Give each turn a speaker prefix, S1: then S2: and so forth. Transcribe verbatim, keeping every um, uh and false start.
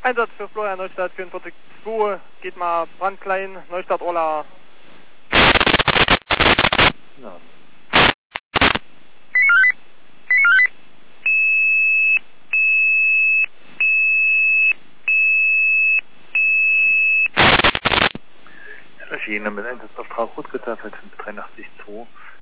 S1: Einsatz für Florian Neustadt vierundvierzig zwei, geht mal brandklein, Neustadt Orla.
S2: Ja. Maschine mit Einsatzauftrag Rotgitter, dreiundachtzig zwei.